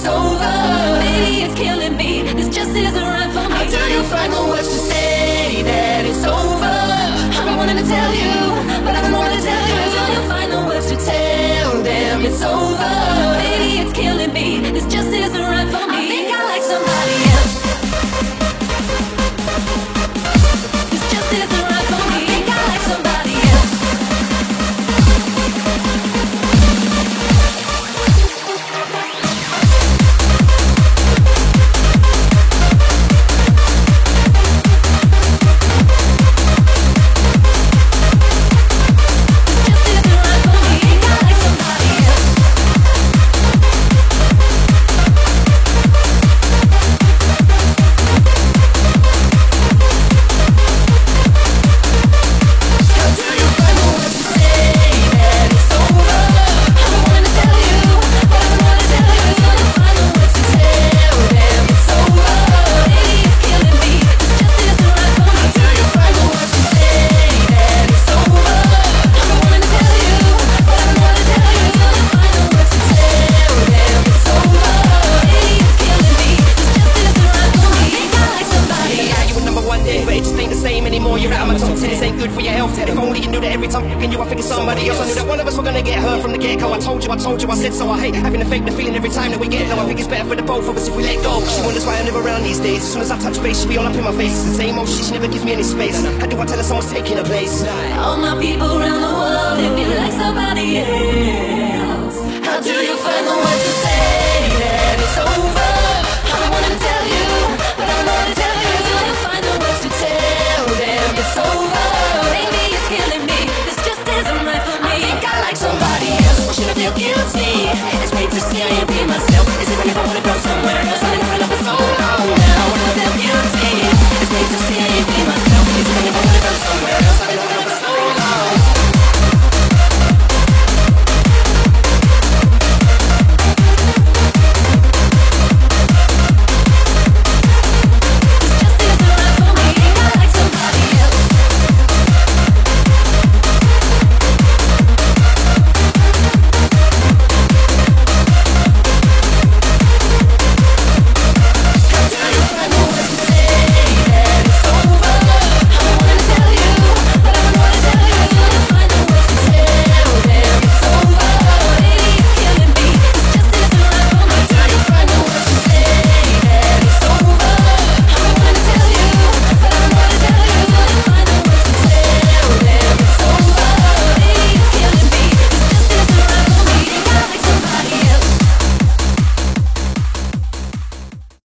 over. Baby, it's killing me. This just isn't right for me. How do you find the words to say that it's over? I've been wanting to tell you, but I don't know what to tell you. How do you find the words to tell them it's over? Baby, it's killing me. This just isn't right for me. I think I like somebody else. This just isn't right for me. I think I like somebody else. You're out of my top 10, this ain't good for your health. If only you knew that every time fucking you I think it's somebody else. I knew that one of us were gonna get hurt from the get-go. I told you, I said so. I hate having to fake the feeling every time that we get low. I think it's better for the both of us if we let go. She wonders why I'm never around these days. As soon as I touch base, she be all up in my face. It's the same old shit, she never gives me any space. How do I tell her someone's taking her place? All my people around the world, if you like somebody else, how do you find the words to say that it's over? I don't wanna tell you, but I don't know what to tell you. How do you find the words to tell them it's over? Baby, it's killing me. This just isn't right for me. I think I like somebody else. Should I feel guilty?